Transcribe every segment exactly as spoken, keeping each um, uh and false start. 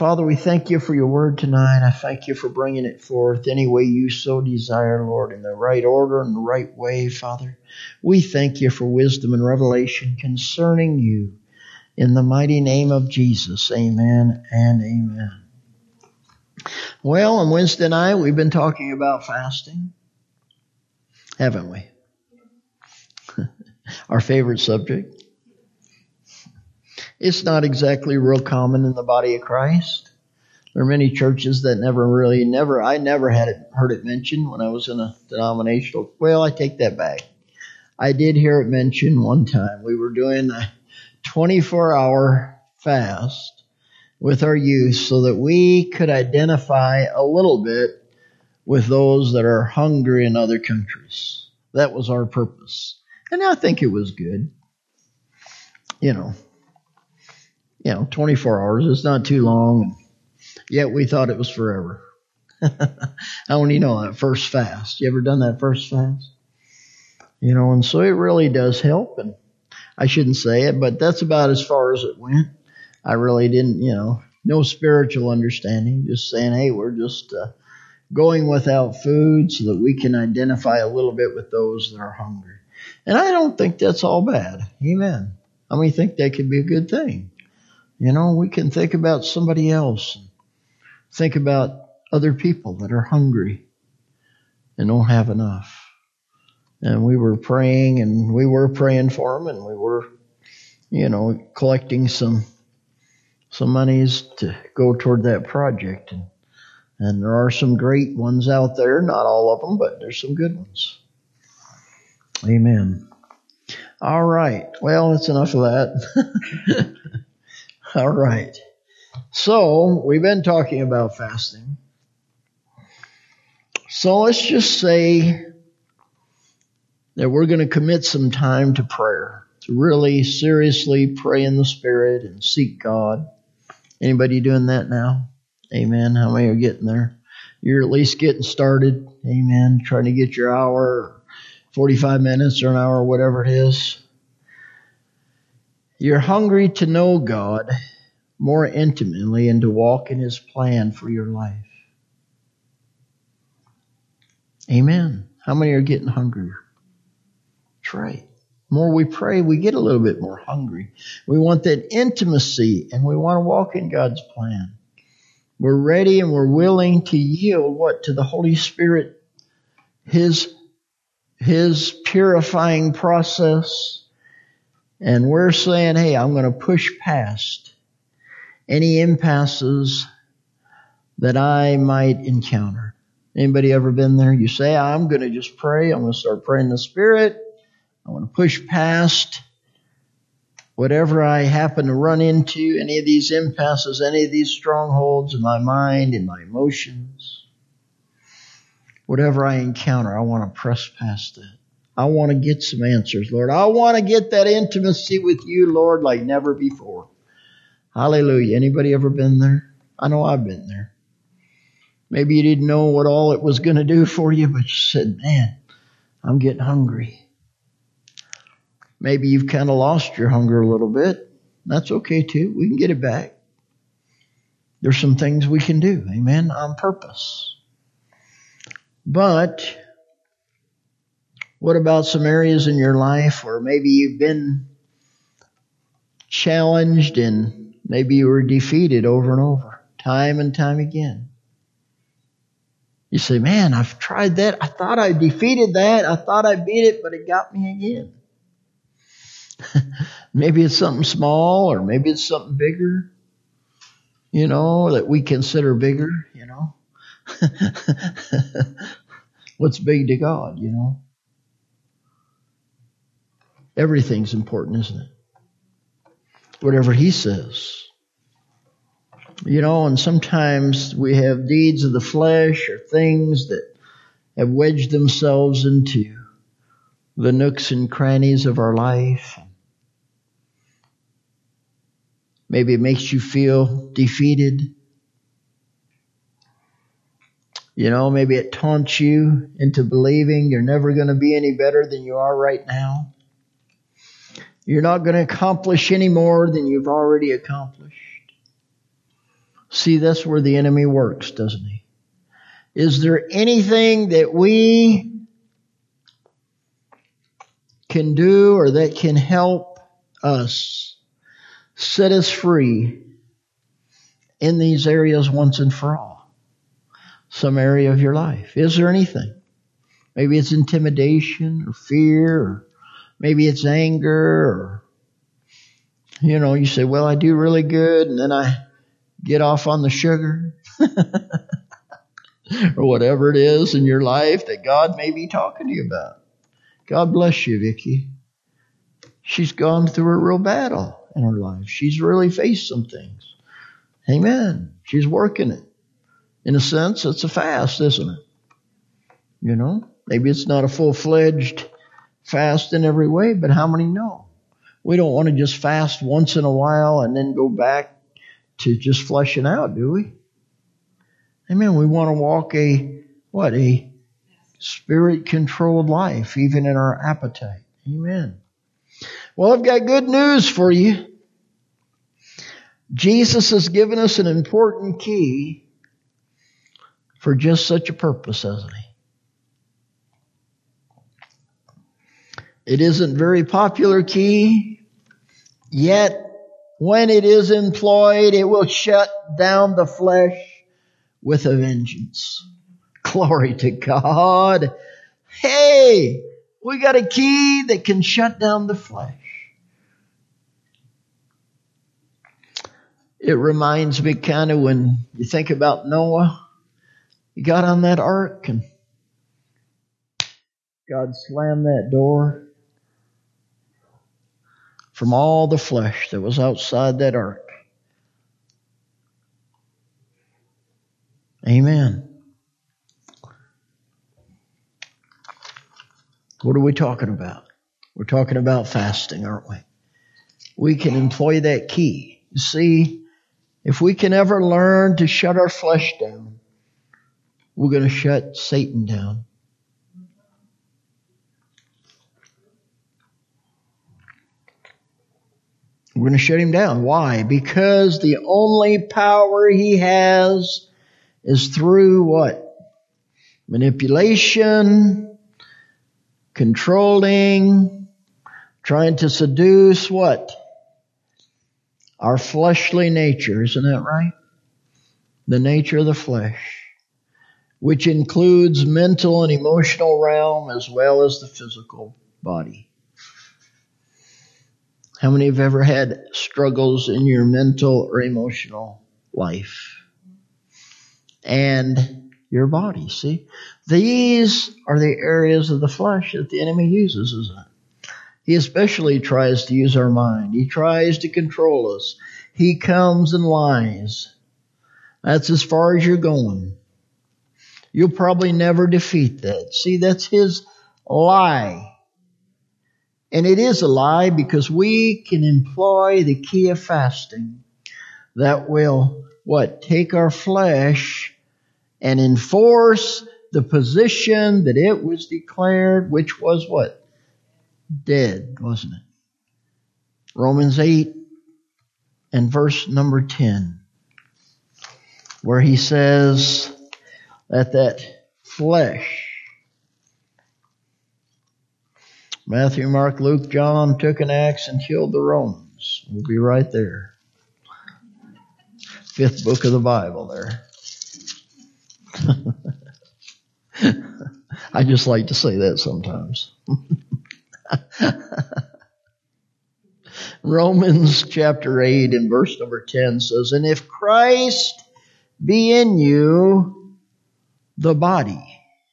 Father, we thank you for your word tonight. I thank you for bringing it forth any way you so desire, Lord, in the right order and the right way, Father. We thank you for wisdom and revelation concerning you. In the mighty name of Jesus, amen and amen. Well, on Wednesday night, we've been talking about fasting, haven't we? Our favorite subject. It's not exactly real common in the body of Christ. There are many churches that never really, never, I never had it, heard it mentioned when I was in a denominational. Well, I take that back. I did hear it mentioned one time. We were doing a twenty-four hour fast with our youth so that we could identify a little bit with those that are hungry in other countries. That was our purpose. And I think it was good. You know. You know, twenty-four hours, it's not too long, yet we thought it was forever. How many know that first fast? You ever done that first fast? You know, and so it really does help, and I shouldn't say it, but that's about as far as it went. I really didn't, you know, no spiritual understanding, just saying, hey, we're just uh, going without food so that we can identify a little bit with those that are hungry. And I don't think that's all bad. Amen. I mean, think that could be a good thing. You know, we can think about somebody else. Think about other people that are hungry and don't have enough. And we were praying, and we were praying for them, and we were, you know, collecting some some monies to go toward that project. And, and there are some great ones out there, not all of them, but there's some good ones. Amen. All right. Well, that's enough of that. All right. So, we've been talking about fasting. So, let's just say that we're going to commit some time to prayer, to really seriously pray in the Spirit and seek God. Anybody doing that now? Amen. How many are getting there? You're at least getting started. Amen. Trying to get your hour, forty-five minutes or an hour, whatever it is. You're hungry to know God more intimately and to walk in His plan for your life. Amen. How many are getting hungrier? That's right. The more we pray, we get a little bit more hungry. We want that intimacy, and we want to walk in God's plan. We're ready and we're willing to yield what to the Holy Spirit, His, His purifying process. And we're saying, hey, I'm going to push past any impasses that I might encounter. Anybody ever been there? You say, I'm going to just pray. I'm going to start praying in the Spirit. I want to push past whatever I happen to run into, any of these impasses, any of these strongholds in my mind, in my emotions. Whatever I encounter, I want to press past that. I want to get some answers, Lord. I want to get that intimacy with you, Lord, like never before. Hallelujah. Anybody ever been there? I know I've been there. Maybe you didn't know what all it was going to do for you, but you said, man, I'm getting hungry. Maybe you've kind of lost your hunger a little bit. That's okay too. We can get it back. There's some things we can do, amen, on purpose. But what about some areas in your life where maybe you've been challenged and maybe you were defeated over and over, time and time again? You say, man, I've tried that. I thought I defeated that. I thought I beat it, but it got me again. Maybe it's something small, or maybe it's something bigger, you know, that we consider bigger, you know. What's big to God, you know? Everything's important, isn't it? Whatever He says. You know, and sometimes we have deeds of the flesh or things that have wedged themselves into the nooks and crannies of our life. Maybe it makes you feel defeated. You know, maybe it taunts you into believing you're never going to be any better than you are right now. You're not going to accomplish any more than you've already accomplished. See, that's where the enemy works, doesn't he? Is there anything that we can do or that can help us set us free in these areas once and for all? Some area of your life. Is there anything? Maybe it's intimidation or fear, or maybe it's anger, or, you know, you say, well, I do really good, and then I get off on the sugar, or whatever it is in your life that God may be talking to you about. God bless you, Vicki. She's gone through a real battle in her life. She's really faced some things. Amen. She's working it. In a sense, it's a fast, isn't it? You know, maybe it's not a full-fledged fast in every way, but how many know? We don't want to just fast once in a while and then go back to just fleshing out, do we? Amen. We want to walk a, what, a spirit-controlled life, even in our appetite. Amen. Well, I've got good news for you. Jesus has given us an important key for just such a purpose, hasn't he? It isn't a very popular key, yet when it is employed, it will shut down the flesh with a vengeance. Glory to God. Hey, we got a key that can shut down the flesh. It reminds me kind of when you think about Noah. He got on that ark and God slammed that door from all the flesh that was outside that ark. Amen. What are we talking about? We're talking about fasting, aren't we? We can employ that key. You see, if we can ever learn to shut our flesh down, we're going to shut Satan down. We're going to shut him down. Why? Because the only power he has is through what? Manipulation, controlling, trying to seduce what? Our fleshly nature, isn't that right? The nature of the flesh, which includes mental and emotional realm as well as the physical body. How many have ever had struggles in your mental or emotional life? And your body, see? These are the areas of the flesh that the enemy uses, isn't it? He especially tries to use our mind. He tries to control us. He comes and lies. That's as far as you're going. You'll probably never defeat that. See, that's his lie. And it is a lie because we can employ the key of fasting that will, what, take our flesh and enforce the position that it was declared, which was what? Dead, wasn't it? Romans eight and verse number ten, where he says that that flesh, Matthew, Mark, Luke, John took an axe and killed the Romans. We'll be right there. Fifth book of the Bible there. I just like to say that sometimes. Romans chapter eight and verse number ten says, and if Christ be in you, the body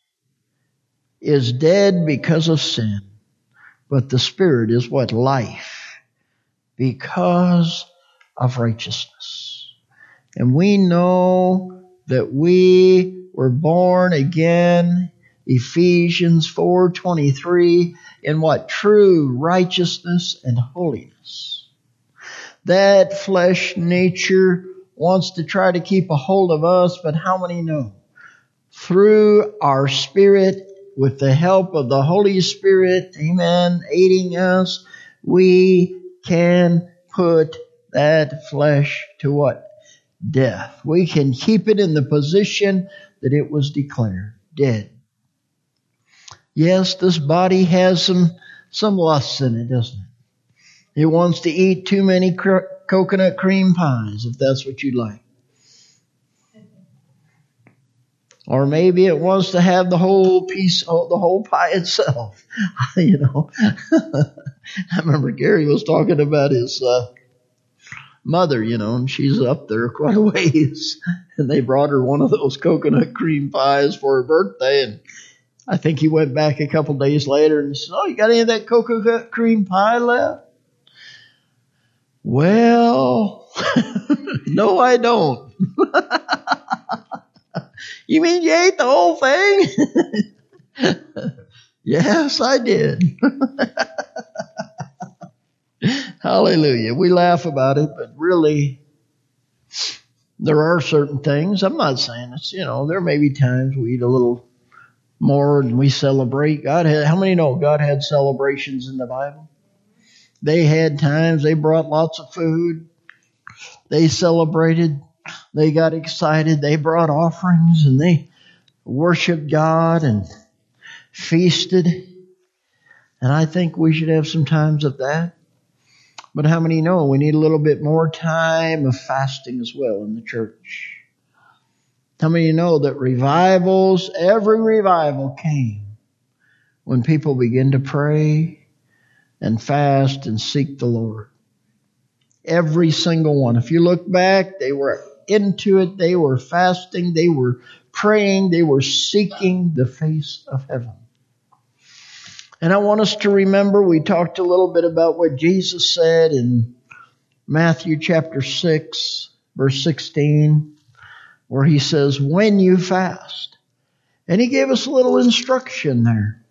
is dead because of sin, but the Spirit is what? Life, because of righteousness. And we know that we were born again, Ephesians four twenty-three, in what? True righteousness and holiness. That flesh nature wants to try to keep a hold of us, but how many know? Through our spirit, with the help of the Holy Spirit, amen, aiding us, we can put that flesh to what? death. We can keep it in the position that it was declared dead. Yes, this body has some, some lusts in it, doesn't it? It wants to eat too many cr- coconut cream pies, if that's what you like. Or maybe it wants to have the whole piece, oh, the whole pie itself. You know, I remember Gary was talking about his uh, mother, you know, and she's up there quite a ways. And they brought her one of those coconut cream pies for her birthday. And I think he went back a couple days later and said, "Oh, you got any of that coconut cream pie left?" Well, no, I don't. You mean you ate the whole thing? Yes, I did. Hallelujah. We laugh about it, but really, there are certain things. I'm not saying it's, you know, there may be times we eat a little more and we celebrate. God had, how many know God had celebrations in the Bible? They had times, they brought lots of food. They celebrated. They got excited. They brought offerings and they worshiped God and feasted. And I think we should have some times of that. But how many know we need a little bit more time of fasting as well in the church? How many know that revivals, every revival came when people begin to pray and fast and seek the Lord? Every single one. If you look back, they were into it. They were fasting. They were praying. They were seeking the face of heaven. And I want us to remember, we talked a little bit about what Jesus said in Matthew chapter six, verse sixteen, where he says, when you fast. And he gave us a little instruction there.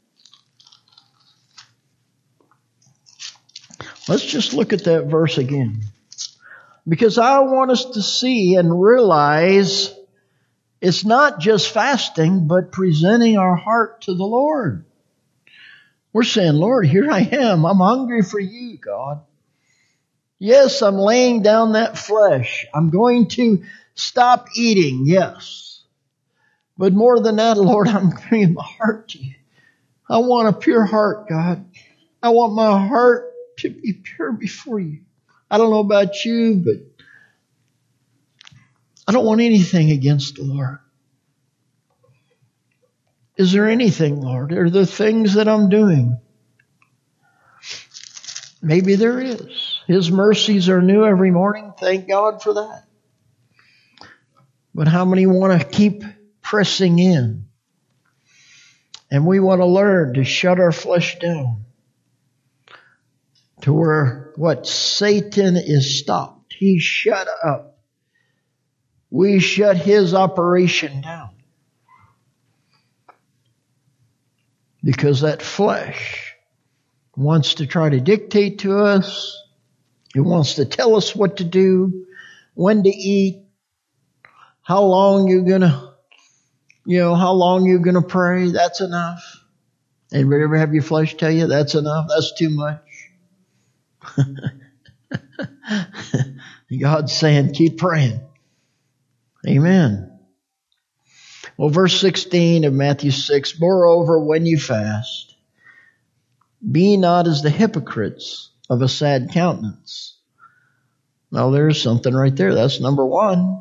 Let's just look at that verse again. Because I want us to see and realize it's not just fasting, but presenting our heart to the Lord. We're saying, Lord, here I am. I'm hungry for you, God. Yes, I'm laying down that flesh. I'm going to stop eating, yes. But more than that, Lord, I'm bringing my heart to you. I want a pure heart, God. I want my heart to be pure before you. I don't know about you, but I don't want anything against the Lord. Is there anything, Lord? Are there things that I'm doing? Maybe there is. His mercies are new every morning. Thank God for that. But how many want to keep pressing in? And we want to learn to shut our flesh down to where what Satan is stopped. He's shut up. We shut his operation down. Because that flesh wants to try to dictate to us. It wants to tell us what to do, when to eat, how long you're going to, you know, how long you're going to pray. That's enough. Anybody ever have your flesh tell you that's enough? That's too much. God's saying, keep praying. Amen. Well, verse sixteen of Matthew six, moreover, when you fast, be not as the hypocrites of a sad countenance. Now, there's something right there. That's number one.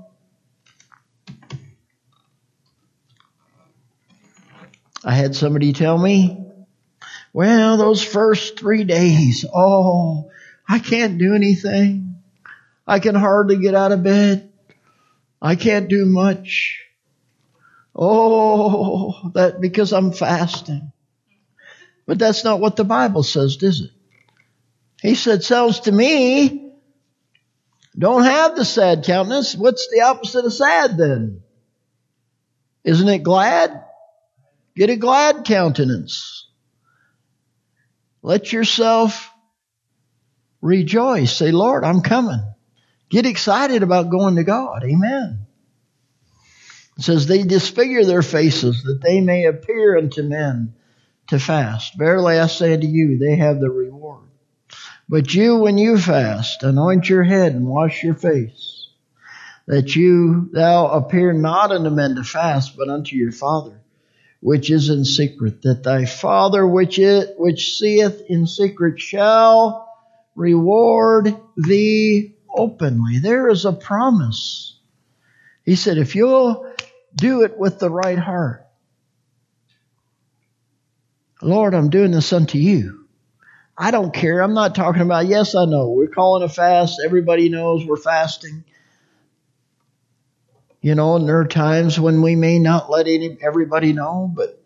I had somebody tell me, well, those first three days, oh, I can't do anything. I can hardly get out of bed. I can't do much. Oh, that because I'm fasting. But that's not what the Bible says, does it? He said, sounds to me, don't have the sad countenance. What's the opposite of sad then? Isn't it glad? Get a glad countenance. Let yourself rejoice. Say, Lord, I'm coming. Get excited about going to God. Amen. It says, they disfigure their faces that they may appear unto men to fast. Verily I say unto you, they have the reward. But you, when you fast, anoint your head and wash your face, that you thou appear not unto men to fast, but unto your Father, which is in secret, that thy Father which is, which seeth in secret shall reward thee openly. There is a promise. He said, if you'll do it with the right heart, Lord, I'm doing this unto you. I don't care. I'm not talking about, yes, I know. We're calling a fast. Everybody knows we're fasting. You know, and there are times when we may not let any, everybody know, but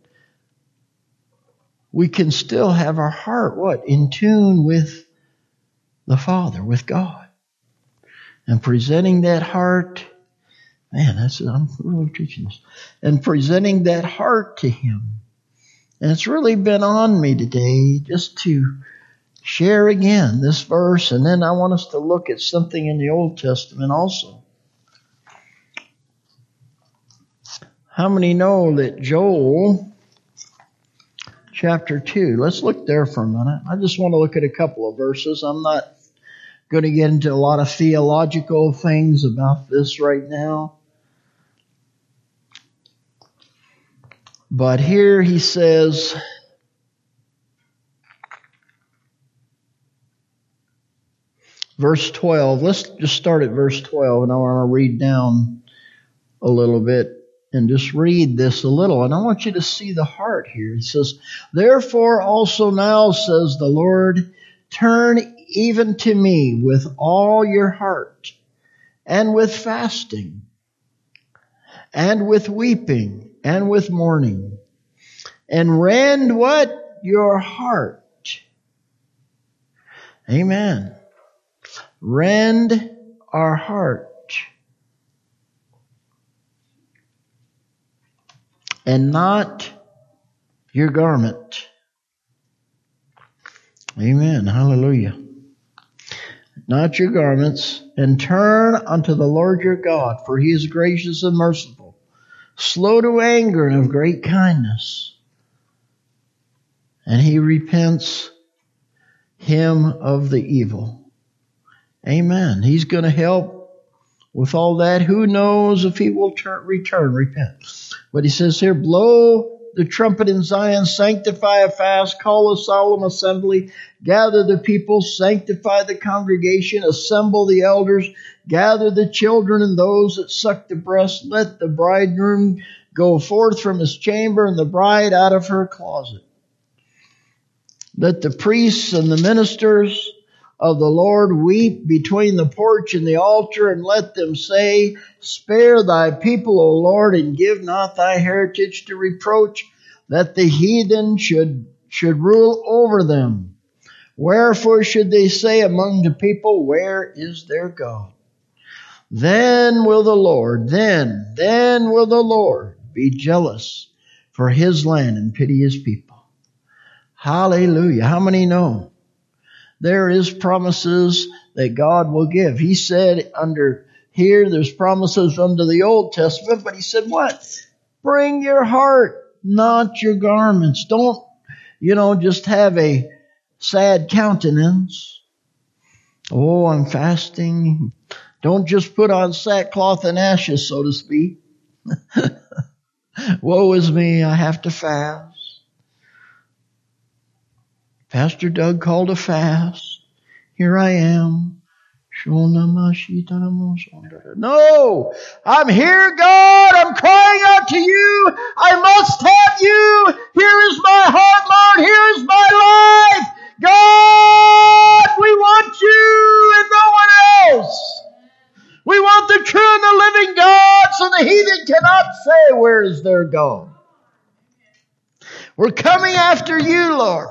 we can still have our heart, what? In tune with the Father, with God. And presenting that heart, man, that's, I'm really teaching this. And presenting that heart to Him. And it's really been on me today just to share again this verse, and then I want us to look at something in the Old Testament also. How many know that Joel chapter two, let's look there for a minute. I just want to look at a couple of verses. I'm not going to get into a lot of theological things about this right now. But here he says, verse twelve, let's just start at verse twelve, and I want to read down a little bit and just read this a little. And I want you to see the heart here. He says, therefore also now, says the Lord, turn even to me with all your heart, and with fasting, and with weeping, and with mourning, and rend what? Your heart. Amen. Rend our heart. And not your garment. Amen. Hallelujah. Not your garments. And turn unto the Lord your God, for He is gracious and merciful, slow to anger and of great kindness. And He repents him of the evil. Amen. He's going to help with all that. Who knows if He will turn, return, repent. But He says here, blow the trumpet in Zion, sanctify a fast, call a solemn assembly, gather the people, sanctify the congregation, assemble the elders, gather the children and those that suck the breast. Let the bridegroom go forth from his chamber and the bride out of her closet. Let the priests and the ministers of the Lord weep between the porch and the altar, and let them say, spare thy people, O Lord, and give not thy heritage to reproach, that the heathen should, should rule over them. Wherefore should they say among the people, where is their God? Then will the Lord, then, then will the Lord be jealous for His land and pity His people. Hallelujah. How many know? There is promises that God will give. He said under here, there's promises under the Old Testament, but He said what? Bring your heart, not your garments. Don't, you know, just have a sad countenance. Oh, I'm fasting. Don't just put on sackcloth and ashes, so to speak. Woe is me, I have to fast. Pastor Doug called a fast. Here I am. No, I'm here, God. I'm crying out to you. I must have you. Here is my heart, Lord. Here is my life. God, we want you and no one else. We want the true and the living God, so the heathen cannot say, where is their God? We're coming after you, Lord.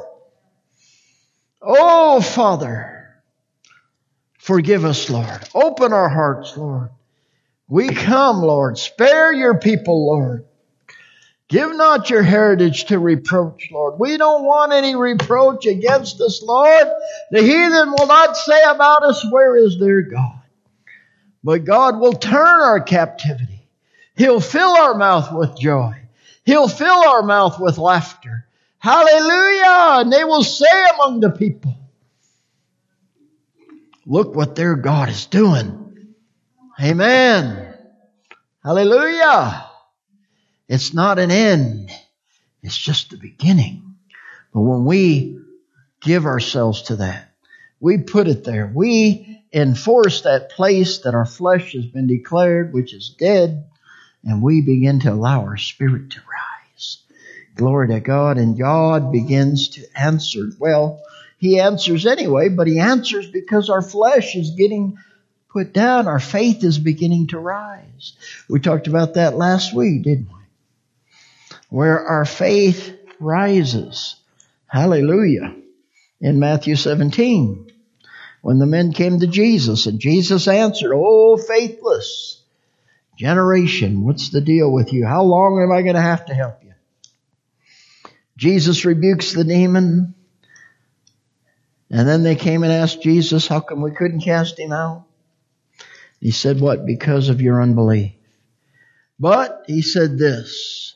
Oh, Father, forgive us, Lord. Open our hearts, Lord. We come, Lord. Spare your people, Lord. Give not your heritage to reproach, Lord. We don't want any reproach against us, Lord. The heathen will not say about us, where is their God? But God will turn our captivity. He'll fill our mouth with joy. He'll fill our mouth with laughter. Hallelujah! And they will say among the people, look what their God is doing. Amen. Hallelujah. It's not an end. It's just the beginning. But when we give ourselves to that, we put it there. We enforce that place that our flesh has been declared, which is dead, and we begin to allow our spirit to rise. Glory to God. And God begins to answer. Well, He answers anyway, but He answers because our flesh is getting put down. Our faith is beginning to rise. We talked about that last week, didn't we? Where our faith rises. Hallelujah. In Matthew seventeen, when the men came to Jesus, and Jesus answered, "Oh, faithless generation, what's the deal with you? How long am I going to have to help you?" Jesus rebukes the demon. And then they came and asked Jesus, how come we couldn't cast him out? He said, what? Because of your unbelief. But he said this,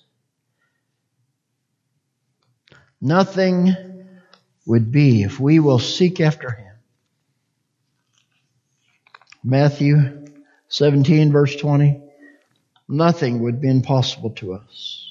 nothing would be if we will seek after him. Matthew seventeen, verse twenty. Nothing would be impossible to us.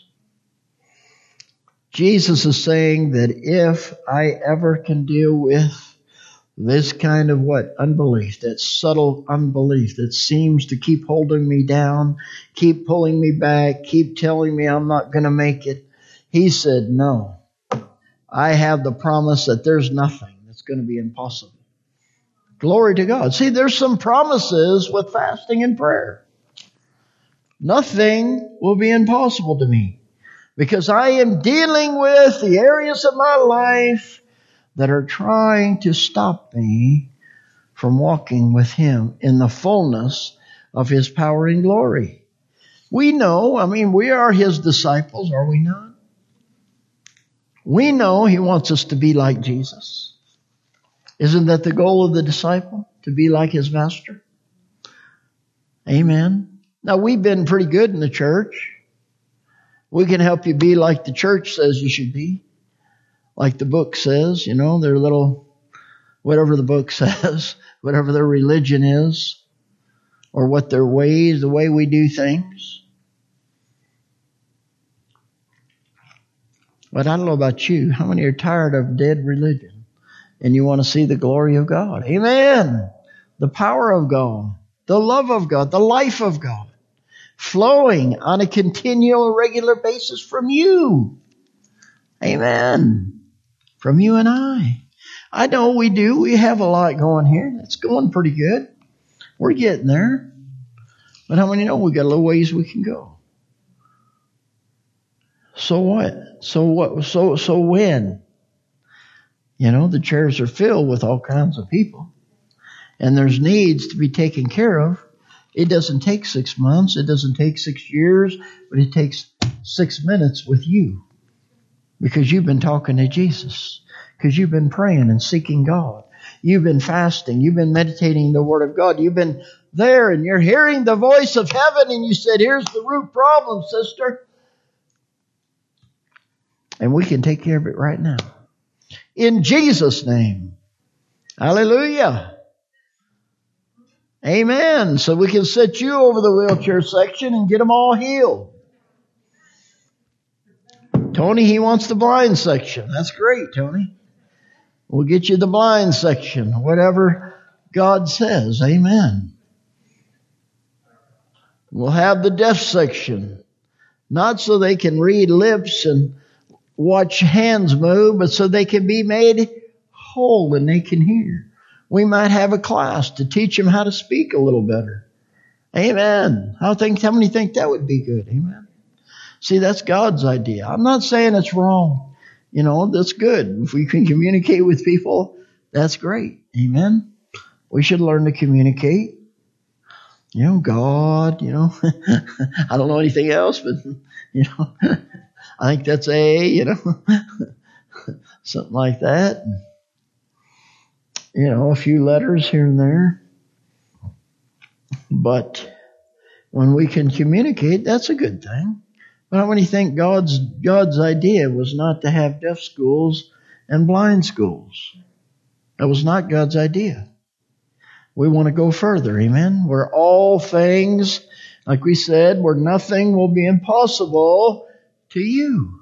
Jesus is saying that if I ever can deal with this kind of what? Unbelief, that subtle unbelief that seems to keep holding me down, keep pulling me back, keep telling me I'm not going to make it. He said, no. I have the promise that there's nothing that's going to be impossible. Glory to God. See, there's some promises with fasting and prayer. Nothing will be impossible to me because I am dealing with the areas of my life that are trying to stop me from walking with Him in the fullness of His power and glory. We know, I mean, we are His disciples, are we not? We know He wants us to be like Jesus. Isn't that the goal of the disciple? To be like his master? Amen. Now, we've been pretty good in the church. We can help you be like the church says you should be. Like the book says, you know, their little, whatever the book says, whatever their religion is, or what their ways, the way we do things. But I don't know about you. How many are tired of dead religion? And you want to see the glory of God? Amen. The power of God, the love of God, the life of God, flowing on a continual, regular basis from you. Amen. From you and I. I know we do. We have a lot going here. It's going pretty good. We're getting there. But how many know we got a little ways we can go? So what? So what? So so when? You know, the chairs are filled with all kinds of people. And there's needs to be taken care of. It doesn't take six months. It doesn't take six years. But it takes six minutes with you. Because you've been talking to Jesus. Because you've been praying and seeking God. You've been fasting. You've been meditating the Word of God. You've been there and you're hearing the voice of heaven. And you said, here's the root problem, sister. And we can take care of it right now. In Jesus' name. Hallelujah. Amen. So we can set you over the wheelchair section and get them all healed. Tony, he wants the blind section. That's great, Tony. We'll get you the blind section. Whatever God says. Amen. We'll have the deaf section. Not so they can read lips and watch hands move, but so they can be made whole and they can hear. We might have a class to teach them how to speak a little better. Amen. How think? How many think that would be good? Amen. See, that's God's idea. I'm not saying it's wrong. You know, that's good. If we can communicate with people, that's great. Amen. We should learn to communicate. You know, God, you know, I don't know anything else, but, you know, I think that's A, you know, something like that. You know, a few letters here and there. But when we can communicate, that's a good thing. But how many think God's God's idea was not to have deaf schools and blind schools? That was not God's idea. We want to go further, amen? Where all things, like we said, where nothing will be impossible to you.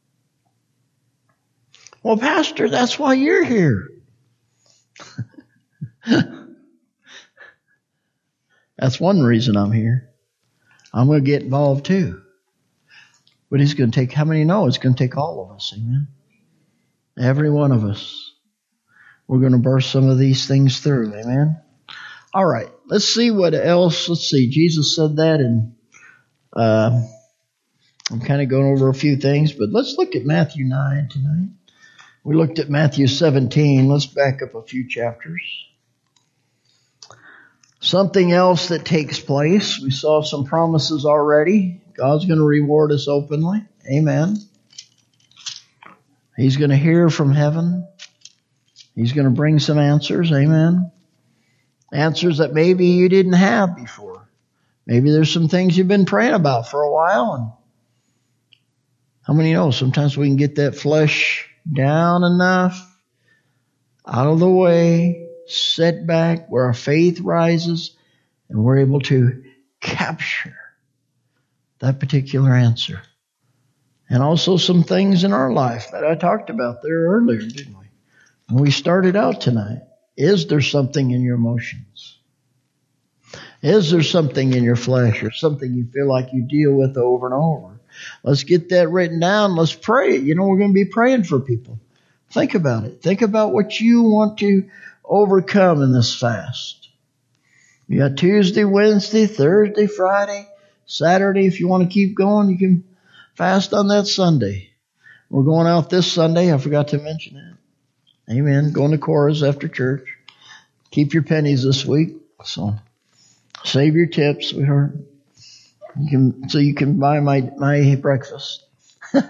Well, Pastor, that's why you're here. That's one reason I'm here. I'm going to get involved too. But it's going to take, how many know it's going to take all of us, amen? Every one of us. We're going to burst some of these things through, amen? All right, let's see what else. Let's see, Jesus said that, and uh, I'm kind of going over a few things, but let's look at Matthew nine tonight. We looked at Matthew seventeen. Let's back up a few chapters. Something else that takes place. We saw some promises already. God's going to reward us openly. Amen. He's going to hear from heaven. He's going to bring some answers. Amen. Answers that maybe you didn't have before. Maybe there's some things you've been praying about for a while. And how many know sometimes we can get that flesh down enough, out of the way, set back, where our faith rises, and we're able to capture that particular answer. And also some things in our life that I talked about there earlier, didn't we? When we started out tonight. Is there something in your emotions? Is there something in your flesh or something you feel like you deal with over and over? Let's get that written down. Let's pray. You know, we're going to be praying for people. Think about it. Think about what you want to overcome in this fast. You got Tuesday, Wednesday, Thursday, Friday, Saturday. If you want to keep going, you can fast on that Sunday. We're going out this Sunday. I forgot to mention that. Amen. Going to chorus after church. Keep your pennies this week. So save your tips, sweetheart. You can, so you can buy my, my breakfast. Isn't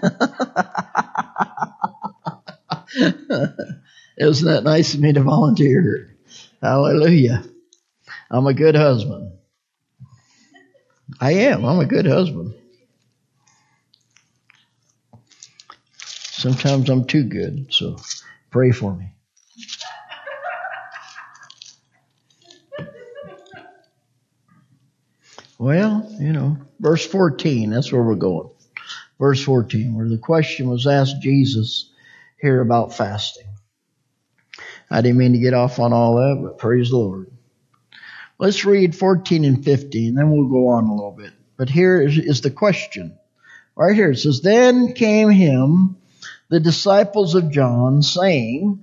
that nice of me to volunteer? Hallelujah. I'm a good husband. I am. I'm a good husband. Sometimes I'm too good, so pray for me. Well, you know, verse fourteen, that's where we're going. Verse fourteen, where the question was asked Jesus here about fasting. I didn't mean to get off on all that, but praise the Lord. Let's read fourteen and fifteen, then we'll go on a little bit. But here is, is the question. Right here it says, Then came him the disciples of John, saying,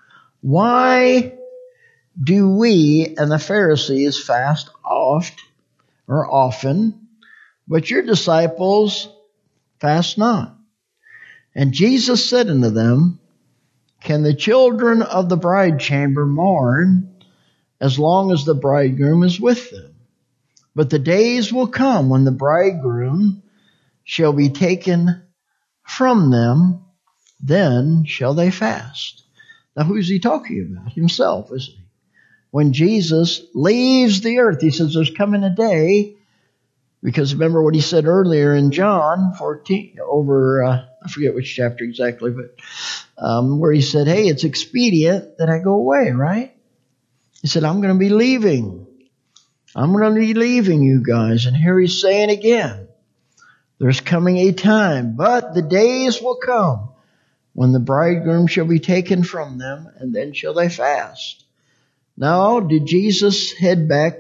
Why do we and the Pharisees fast oft or often, but your disciples fast not? And Jesus said unto them, Can the children of the bride chamber mourn as long as the bridegroom is with them? But the days will come when the bridegroom shall be taken from them, then shall they fast. Now who's he talking about? Himself, isn't he? When Jesus leaves the earth, he says there's coming a day, because remember what he said earlier in John fourteen, over, uh, I forget which chapter exactly, but um, where he said, hey, it's expedient that I go away, right? He said, I'm going to be leaving. I'm going to be leaving you guys. And here he's saying again, there's coming a time, but the days will come when the bridegroom shall be taken from them, and then shall they fast. Now, did Jesus head back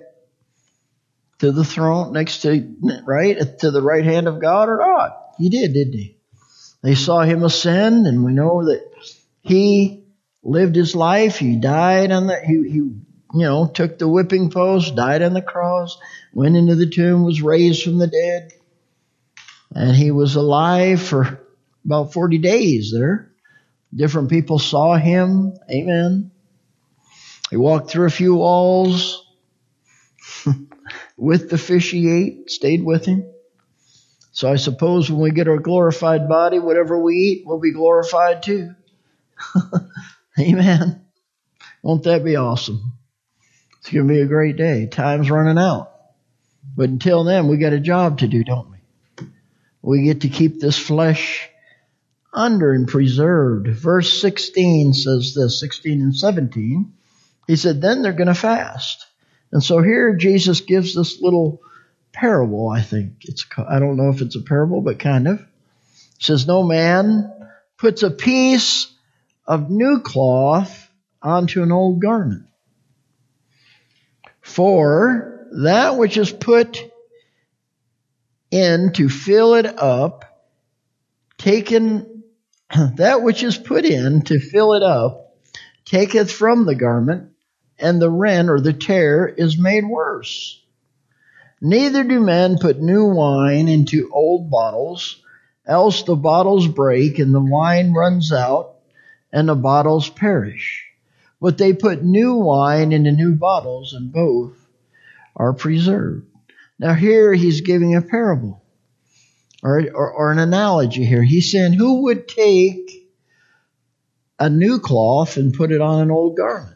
to the throne next to, right, to the right hand of God or not? He did, didn't he? They saw him ascend, and we know that he lived his life. He died on the, he, he, you know, took the whipping post, died on the cross, went into the tomb, was raised from the dead, and he was alive for about forty days there. Different people saw him. Amen. He walked through a few walls with the fish he ate, stayed with him. So I suppose when we get our glorified body, whatever we eat will be glorified too. Amen. Won't that be awesome? It's going to be a great day. Time's running out. But until then, we got a job to do, don't we? We get to keep this flesh under and preserved. Verse sixteen says this, sixteen and seventeen. He said, then they're going to fast. And so here Jesus gives this little parable, I think. It's I don't know if it's a parable, but kind of. It says, no man puts a piece of new cloth onto an old garment. For that which is put in to fill it up, taken that which is put in to fill it up, taketh from the garment, and the rent or the tear is made worse. Neither do men put new wine into old bottles, else the bottles break, and the wine runs out, and the bottles perish. But they put new wine into new bottles, and both are preserved. Now here he's giving a parable, or, or, or an analogy here. He's saying, who would take a new cloth and put it on an old garment?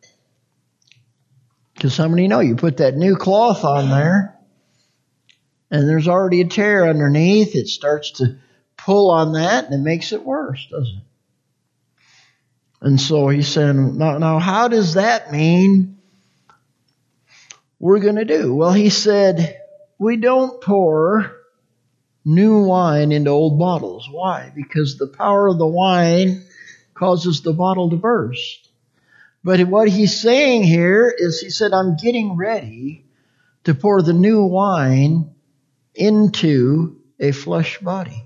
Because how many know you put that new cloth on there, and there's already a tear underneath. It starts to pull on that, and it makes it worse, doesn't it? And so he's saying, now, now how does that mean we're going to do? Well, he said, we don't pour new wine into old bottles. Why? Because the power of the wine causes the bottle to burst. But what he's saying here is, he said, I'm getting ready to pour the new wine into a flesh body.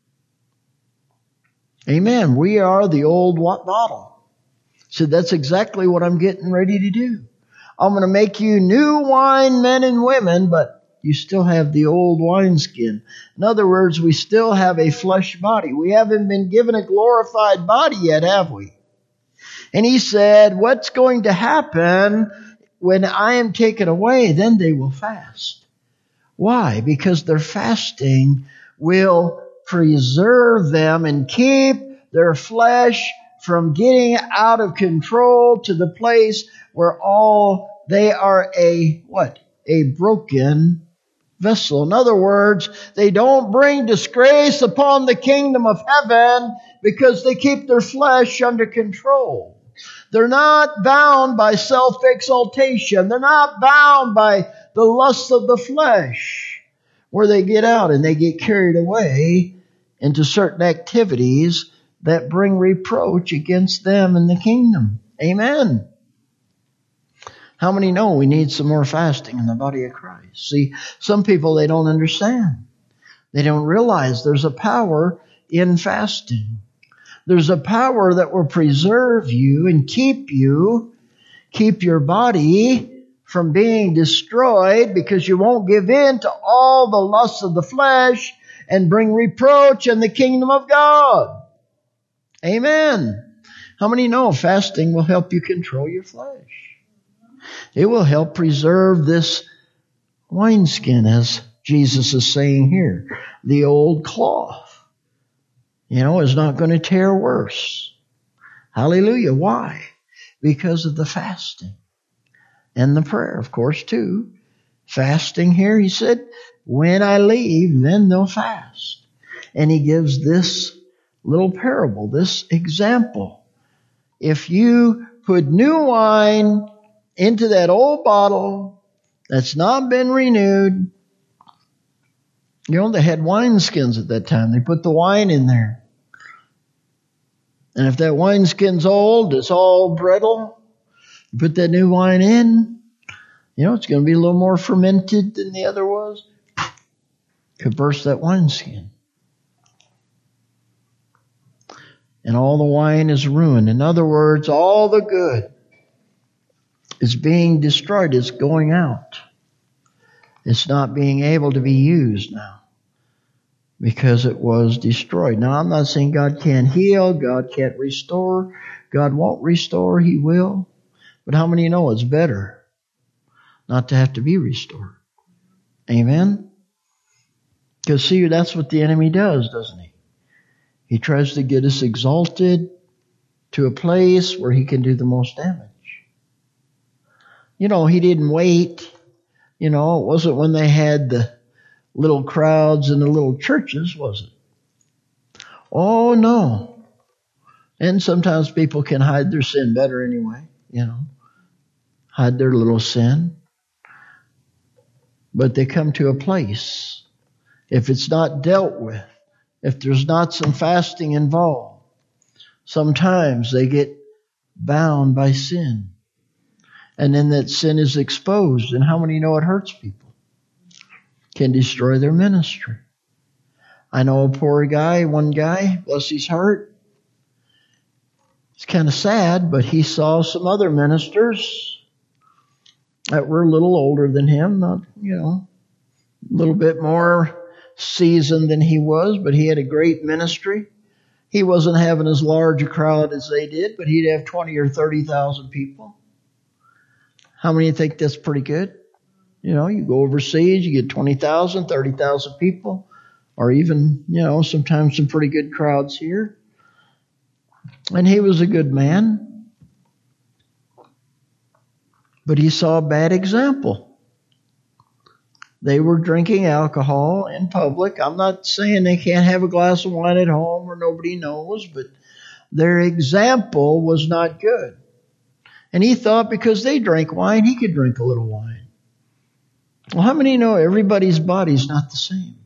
Amen. We are the old bottle. So that's exactly what I'm getting ready to do. I'm going to make you new wine, men and women, but you still have the old wineskin. In other words, we still have a flesh body. We haven't been given a glorified body yet, have we? And he said, what's going to happen when I am taken away? Then they will fast. Why? Because their fasting will preserve them and keep their flesh from getting out of control to the place where all they are a, what? A broken vessel. In other words, they don't bring disgrace upon the kingdom of heaven because they keep their flesh under control. They're not bound by self-exaltation. They're not bound by the lust of the flesh, where they get out and they get carried away into certain activities that bring reproach against them in the kingdom. Amen. How many know we need some more fasting in the body of Christ? See, some people, they don't understand. They don't realize there's a power in fasting. There's a power that will preserve you and keep you, keep your body from being destroyed, because you won't give in to all the lusts of the flesh and bring reproach in the kingdom of God. Amen. How many know fasting will help you control your flesh? It will help preserve this wineskin, as Jesus is saying here. The old cloth, you know, is not going to tear worse. Hallelujah. Why? Because of the fasting and the prayer, of course, too. Fasting here, he said, when I leave, then they'll fast. And he gives this little parable, this example. If you put new wine into that old bottle that's not been renewed, you know, they had wineskins at that time. They put the wine in there. And if that wineskin's old, it's all brittle, you put that new wine in, you know, it's going to be a little more fermented than the other was. Could burst that wineskin. And all the wine is ruined. In other words, all the good is being destroyed. It's going out. It's not being able to be used now because it was destroyed. Now, I'm not saying God can't heal, God can't restore, God won't restore, He will. But how many know it's better not to have to be restored? Amen? Because see, that's what the enemy does, doesn't he? He tries to get us exalted to a place where he can do the most damage. You know, he didn't wait. You know, it wasn't when they had the little crowds in the little churches, was it? Oh, no. And sometimes people can hide their sin better anyway, you know. Hide their little sin. But they come to a place, if it's not dealt with, if there's not some fasting involved, sometimes they get bound by sin. And then that sin is exposed. And how many know it hurts people? Can destroy their ministry. I know a poor guy, one guy, bless his heart. It's kind of sad, but he saw some other ministers that were a little older than him, not, you know, a little bit more seasoned than he was, but he had a great ministry. He wasn't having as large a crowd as they did, but he'd have twenty or thirty thousand people. How many think that's pretty good? You know, you go overseas, you get twenty thousand, thirty thousand people, or even, you know, sometimes some pretty good crowds here. And he was a good man. But he saw a bad example. They were drinking alcohol in public. I'm not saying they can't have a glass of wine at home or nobody knows, but their example was not good. And he thought because they drank wine, he could drink a little wine. Well, how many know everybody's body's not the same?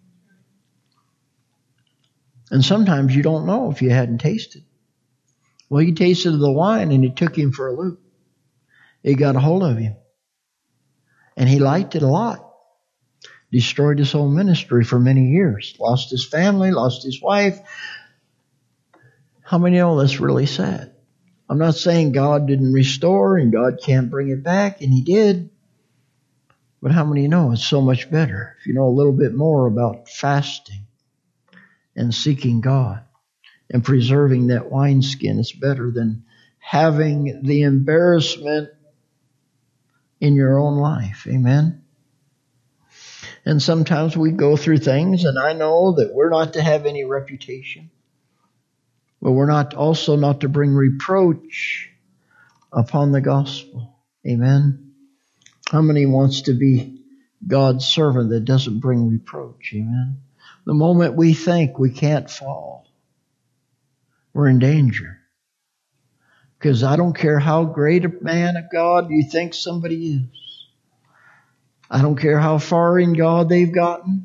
And sometimes you don't know if you hadn't tasted. Well, he tasted the wine and it took him for a loop. It got a hold of him. And he liked it a lot. Destroyed his whole ministry for many years. Lost his family, lost his wife. How many know that's really sad? I'm not saying God didn't restore and God can't bring it back, and he did. But how many know it's so much better if you know a little bit more about fasting and seeking God and preserving that wineskin? It's better than having the embarrassment in your own life. Amen? And sometimes we go through things, and I know that we're not to have any reputation. But we're not also not to bring reproach upon the gospel. Amen? How many wants to be God's servant that doesn't bring reproach? Amen? The moment we think we can't fall, we're in danger. Because I don't care how great a man of God you think somebody is. I don't care how far in God they've gotten.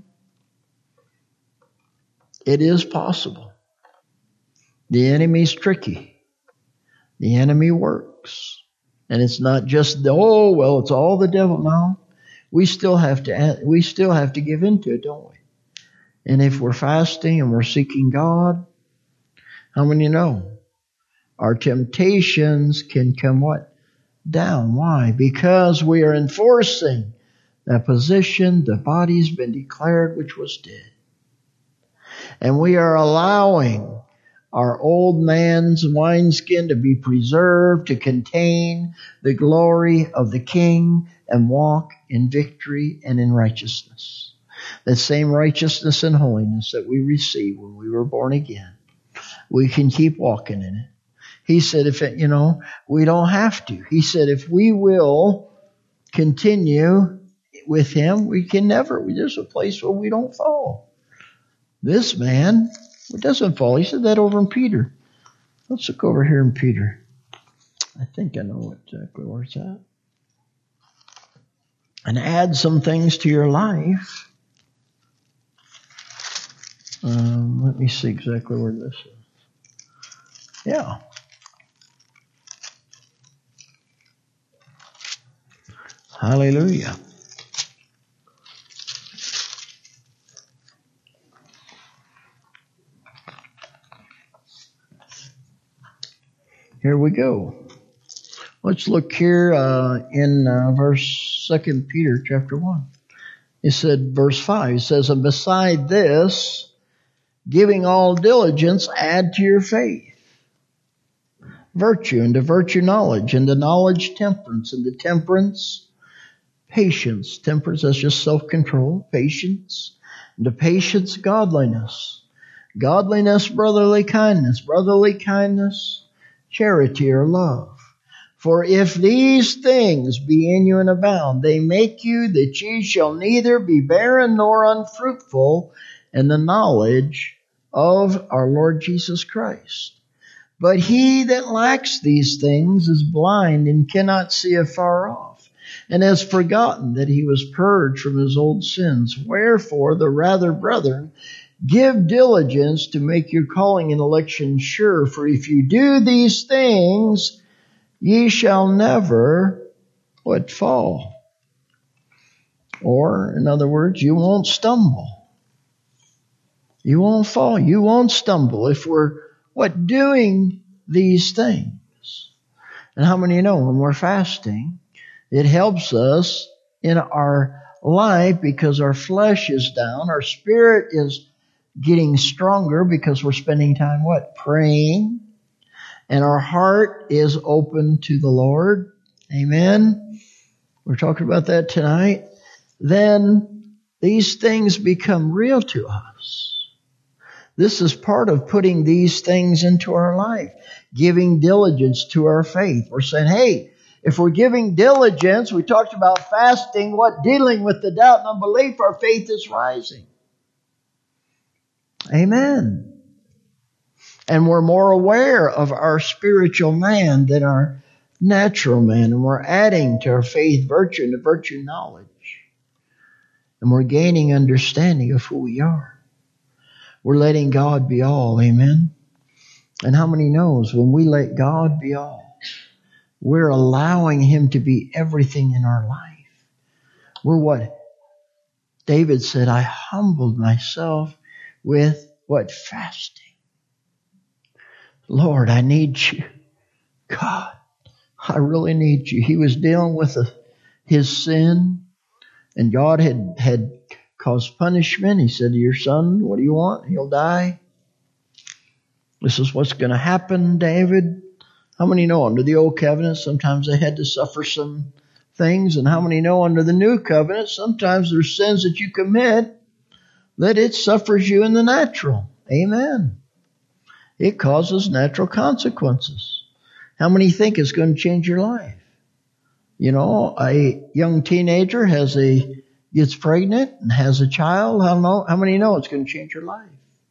It is possible. The enemy's tricky. The enemy works. And it's not just the, oh, well, it's all the devil. No. We still have to, we still have to give into it, don't we? And if we're fasting and we're seeking God, how many know? Our temptations can come what? Down. Why? Because we are enforcing that position the body's been declared which was dead. And we are allowing our old man's wineskin to be preserved to contain the glory of the King and walk in victory and in righteousness. That same righteousness and holiness that we received when we were born again. We can keep walking in it. He said, if it, you know, we don't have to. He said, if we will continue with him, we can never. There's a place where we don't fall. This man, it doesn't fall. He said that over in Peter. Let's look over here in Peter. I think I know exactly where it's at. And add some things to your life. Um, let me see exactly where this is. Yeah. Hallelujah. Here we go. Let's look here uh, in uh, verse Second Peter chapter one. It said, verse five, it says, and beside this, giving all diligence, add to your faith virtue, and to virtue knowledge, and to knowledge temperance, and to temperance patience. Temperance, that's just self-control. Patience. And to patience godliness. Godliness, brotherly kindness. Brotherly kindness, charity or love. For if these things be in you and abound, they make you that ye shall neither be barren nor unfruitful in the knowledge of our Lord Jesus Christ. But he that lacks these things is blind and cannot see afar off, and has forgotten that he was purged from his old sins. Wherefore, the rather, brethren, give diligence to make your calling and election sure. For if you do these things, ye shall never, what, fall. Or, in other words, you won't stumble. You won't fall. You won't stumble if we're, what, doing these things. And how many know when we're fasting, it helps us in our life because our flesh is down, our spirit is getting stronger because we're spending time, what, praying, and our heart is open to the Lord. Amen. We're talking about that tonight. Then these things become real to us. This is part of putting these things into our life, giving diligence to our faith. We're saying, hey, if we're giving diligence, we talked about fasting, what, dealing with the doubt and unbelief, our faith is rising. Amen. And we're more aware of our spiritual man than our natural man. And we're adding to our faith virtue and to virtue knowledge. And we're gaining understanding of who we are. We're letting God be all. Amen. And how many knows when we let God be all, we're allowing Him to be everything in our life. We're what David said, I humbled myself with what? Fasting. Lord, I need you. God, I really need you. He was dealing with a, his sin, and God had, had caused punishment. He said to your son, what do you want? He'll die. This is what's going to happen, David. How many know under the old covenant, sometimes they had to suffer some things? And how many know under the new covenant, sometimes there's sins that you commit that it suffers you in the natural. Amen. It causes natural consequences. How many think it's going to change your life? You know, a young teenager has a gets pregnant and has a child. How, know, how many know it's going to change her life?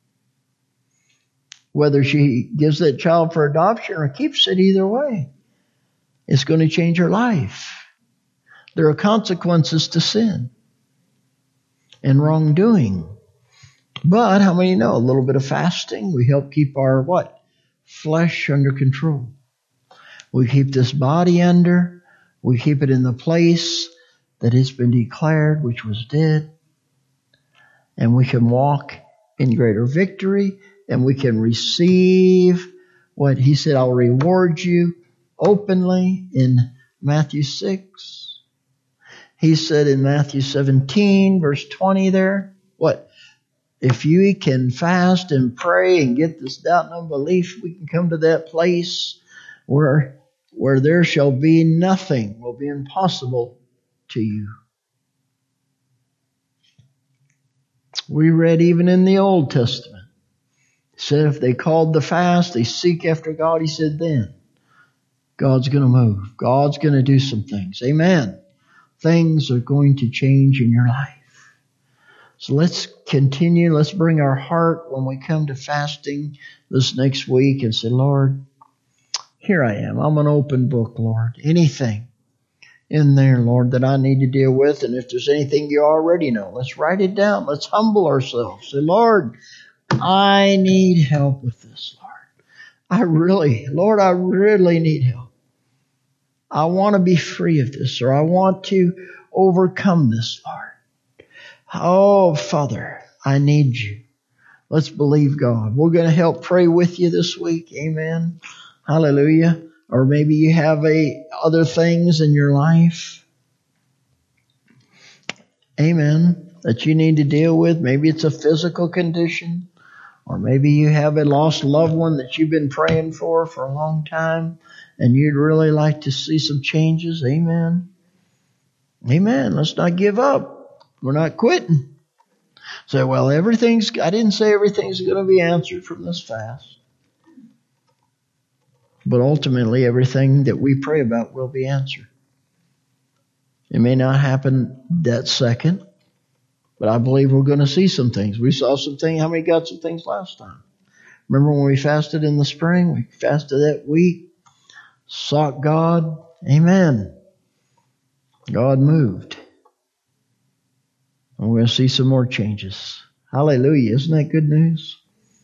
Whether she gives that child for adoption or keeps it, either way, it's going to change her life. There are consequences to sin and wrongdoing. But how many know a little bit of fasting, we help keep our what? Flesh under control. We keep this body under. We keep it in the place that it's been declared, which was dead. And we can walk in greater victory. And we can receive what He said, I'll reward you openly in Matthew six. He said in Matthew seventeen, verse twenty there, what? If you can fast and pray and get this doubt and unbelief, we can come to that place where, where there shall be nothing will be impossible to you. We read even in the Old Testament. He said if they called the fast, they seek after God, He said then God's going to move. God's going to do some things. Amen. Things are going to change in your life. So let's continue. Let's bring our heart when we come to fasting this next week and say, Lord, here I am. I'm an open book, Lord. Anything in there, Lord, that I need to deal with. And if there's anything you already know, let's write it down. Let's humble ourselves. Say, Lord, I need help with this, Lord. I really, Lord, I really need help. I want to be free of this, or I want to overcome this, Lord. Oh, Father, I need you. Let's believe God. We're going to help pray with you this week. Amen. Hallelujah. Or maybe you have a other things in your life. Amen. That you need to deal with. Maybe it's a physical condition. Or maybe you have a lost loved one that you've been praying for for a long time and you'd really like to see some changes. Amen. Amen. Let's not give up. We're not quitting. Say, well, everything's, I didn't say everything's going to be answered from this fast. But ultimately, everything that we pray about will be answered. It may not happen that second. But I believe we're going to see some things. We saw some things. How many got some things last time? Remember when we fasted in the spring? We fasted that week. Sought God. Amen. God moved. And we're going to see some more changes. Hallelujah. Isn't that good news?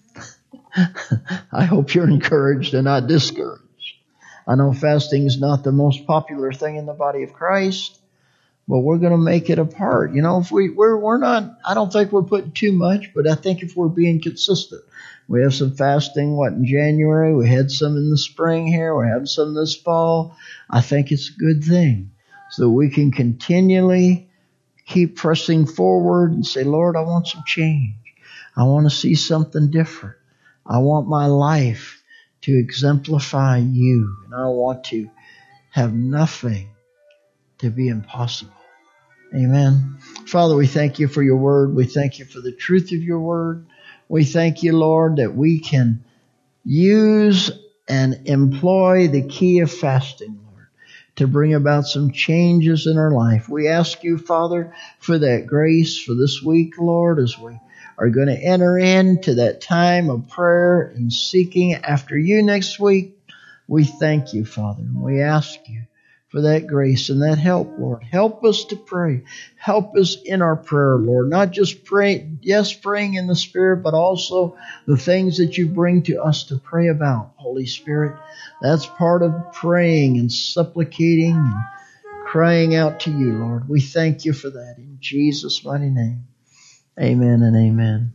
I hope you're encouraged and not discouraged. I know fasting is not the most popular thing in the body of Christ, but we're going to make it a part. You know, if we, we're, we're not, I don't think we're putting too much, but I think if we're being consistent, we have some fasting, what, in January, we had some in the spring here, we're having some this fall. I think it's a good thing so we can continually keep pressing forward and say, Lord, I want some change. I want to see something different. I want my life to exemplify you, and I want to have nothing to be impossible. Amen. Father, we thank you for your word. We thank you for the truth of your word. We thank you, Lord, that we can use and employ the key of fasting, Lord, to bring about some changes in our life. We ask you, Father, for that grace for this week, Lord, as we are going to enter into that time of prayer and seeking after you next week. We thank you, Father, and we ask you for that grace and that help, Lord. Help us to pray. Help us in our prayer, Lord. Not just pray, yes, praying in the Spirit, but also the things that you bring to us to pray about, Holy Spirit. That's part of praying and supplicating and crying out to you, Lord. We thank you for that in Jesus' mighty name. Amen and amen.